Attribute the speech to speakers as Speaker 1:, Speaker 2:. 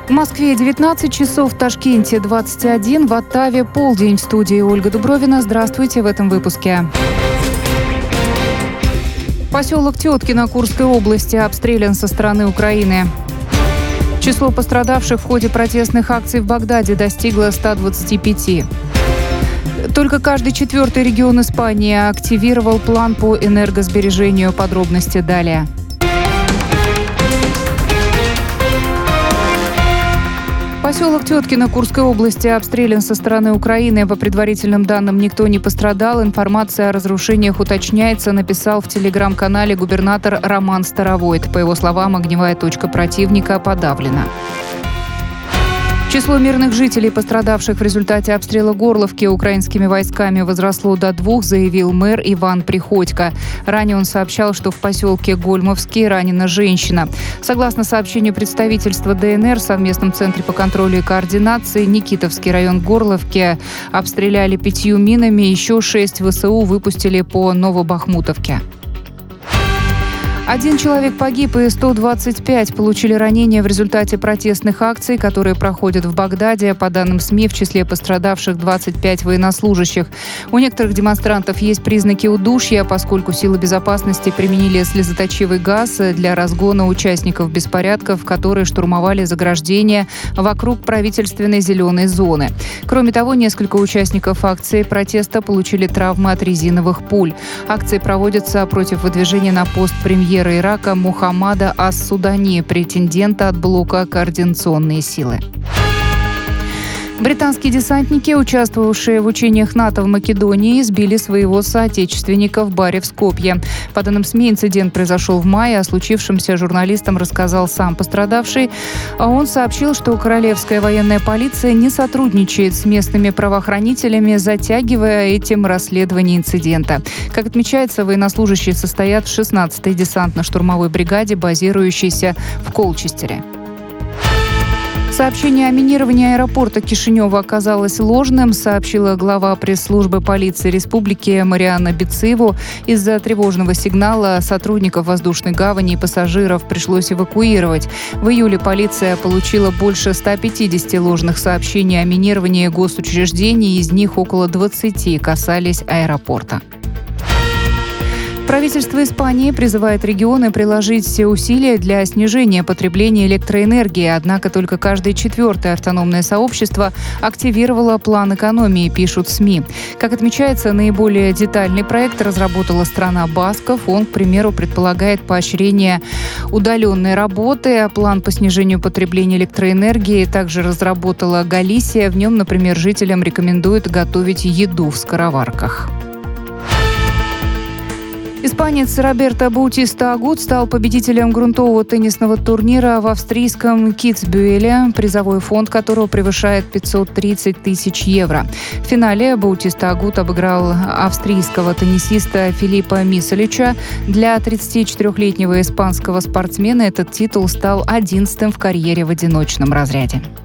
Speaker 1: В Москве 19 часов, в Ташкенте 21, в Оттаве полдень. В студии Ольга Дубровина. Здравствуйте в этом выпуске. Поселок Теткино Курской области обстрелян со стороны Украины. Число пострадавших в ходе протестных акций в Багдаде достигло 125. Только каждый четвертый регион Испании активировал план по энергосбережению. Подробности далее. Поселок Теткино Курской области обстрелян со стороны Украины. По предварительным данным, никто не пострадал. Информация о разрушениях уточняется, написал в телеграм-канале губернатор Роман Старовойт. По его словам, огневая точка противника подавлена. Число мирных жителей, пострадавших в результате обстрела Горловки украинскими войсками, возросло до 2, заявил мэр Иван Приходько. Ранее он сообщал, что в поселке Гольмовский ранена женщина. Согласно сообщению представительства ДНР, в совместном центре по контролю и координации Никитовский район Горловки обстреляли 5 минами, еще 6 ВСУ выпустили по Новобахмутовке. 1 человек погиб и 125 получили ранения в результате протестных акций, которые проходят в Багдаде. По данным СМИ, в числе пострадавших 25 военнослужащих. У некоторых демонстрантов есть признаки удушья, поскольку силы безопасности применили слезоточивый газ для разгона участников беспорядков, которые штурмовали заграждения вокруг правительственной зеленой зоны. Кроме того, несколько участников акции протеста получили травмы от резиновых пуль. Акции проводятся против выдвижения на пост премьера Ирака Мухаммада ас-Судани, претендента от блока «Координационные силы». Британские десантники, участвовавшие в учениях НАТО в Македонии, сбили своего соотечественника в баре в Скопье. По данным СМИ, инцидент произошел в мае. О случившемся журналистам рассказал сам пострадавший. Он сообщил, что королевская военная полиция не сотрудничает с местными правоохранителями, затягивая этим расследование инцидента. Как отмечается, военнослужащие состоят в 16-й десантно-штурмовой бригаде, базирующейся в Колчестере. Сообщение о минировании аэропорта Кишинева оказалось ложным, сообщила глава пресс-службы полиции республики Марианна Бициву. Из-за тревожного сигнала сотрудников воздушной гавани и пассажиров пришлось эвакуировать. В июле полиция получила больше 150 ложных сообщений о минировании госучреждений, из них около 20 касались аэропорта. Правительство Испании призывает регионы приложить все усилия для снижения потребления электроэнергии, однако только каждое четвертое автономное сообщество активировало план экономии, пишут СМИ. Как отмечается, наиболее детальный проект разработала страна Басков. Он, к примеру, предполагает поощрение удаленной работы. План по снижению потребления электроэнергии также разработала Галисия. В нем, например, жителям рекомендуют готовить еду в скороварках. Испанец Роберто Баутиста Агут стал победителем грунтового теннисного турнира в австрийском Китсбюэле, призовой фонд которого превышает 530 тысяч евро. В финале Баутиста Агут обыграл австрийского теннисиста Филиппа Мисолича. Для 34-летнего испанского спортсмена этот титул стал 11-м в карьере в одиночном разряде.